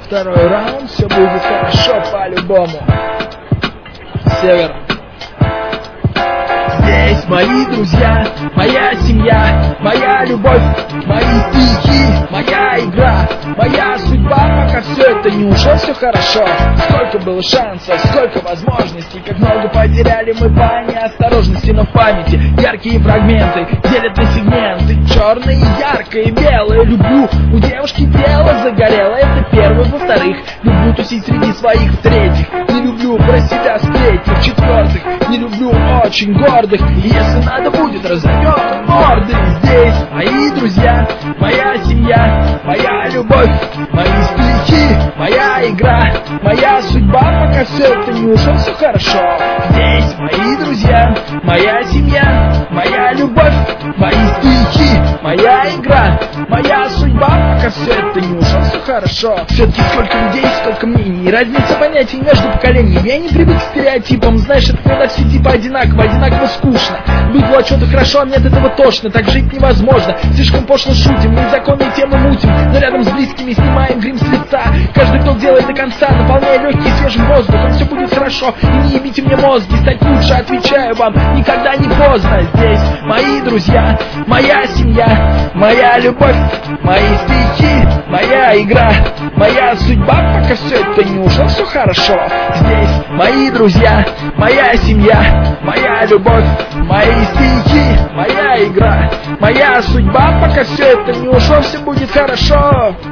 второй раунд, все будет хорошо по-любому. Север. Здесь мои друзья, моя семья, моя любовь, мои стихи, моя игра, моя судьба. Пока все это не ушло, все хорошо. Сколько было шансов, сколько возможностей, как много потеряли мы по неосторожности. Но в памяти яркие фрагменты делят на сегменты. Черные, яркое, белое. Люблю, у девушки тело загорело, это первое. Во-вторых, люблю тусить среди своих. В-третьих, не люблю про себя сплетни. В-четвертых, не люблю очень гордых. И если надо будет, разорвем морды. Здесь мои друзья, моя семья, моя любовь, мои стихи, моя игра, моя судьба. Пока все это не ушло, все хорошо. Здесь мои друзья, моя семья, моя любовь, мои стихи, моя игра, моя судьба. Пока все это не ушло, все хорошо. Все-таки сколько людей, сколько мнений, разница понятий между поколениями. Я не привык к стереотипам, знаешь, это когда все типа одинаково скучно. Быть в отчету хорошо, а мне от этого тошно. Так жить невозможно, слишком пошло шутим, незаконные темы мутим, но рядом с близкими снимаем грим с лица. Каждый, кто делает до конца, наполняя легкие свежим воздухом. Все будет хорошо, и не ебите мне мозги. Стать лучше, отвечаю вам, никогда не поздно. Здесь мои друзья, моя семья, моя любовь, мои стихи, моя игра, моя судьба. Пока все это не ушло, все хорошо. Здесь мои друзья, моя семья, моя любовь, мои стихи, моя игра, моя судьба. Пока все это не ушло, все будет хорошо.